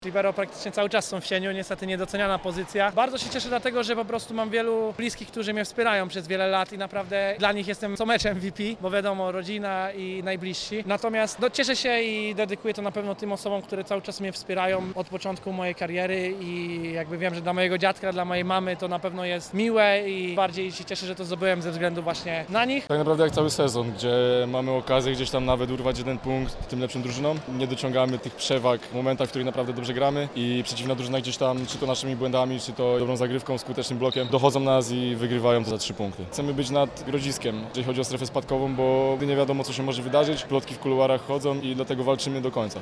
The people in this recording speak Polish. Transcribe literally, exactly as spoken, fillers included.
Libero praktycznie cały czas są w cieniu, niestety niedoceniana pozycja. Bardzo się cieszę dlatego, że po prostu mam wielu bliskich, którzy mnie wspierają przez wiele lat i naprawdę dla nich jestem co meczem M V P, bo wiadomo, rodzina i najbliżsi. Natomiast no, cieszę się i dedykuję to na pewno tym osobom, które cały czas mnie wspierają od początku mojej kariery i jakby wiem, że dla mojego dziadka, dla mojej mamy to na pewno jest miłe i bardziej się cieszę, że to zdobyłem ze względu właśnie na nich. Tak naprawdę jak cały sezon, gdzie mamy okazję gdzieś tam nawet urwać jeden punkt tym lepszym drużynom. Nie dociągamy tych przewag w momentach, w których naprawdę dobrze gramy i przeciwna drużyna gdzieś tam, czy to naszymi błędami, czy to dobrą zagrywką, skutecznym blokiem, dochodzą nas i wygrywają to za trzy punkty. Chcemy być nad Grodziskiem, jeżeli chodzi o strefę spadkową, bo nie wiadomo, co się może wydarzyć. Plotki w kuluarach chodzą i dlatego walczymy do końca.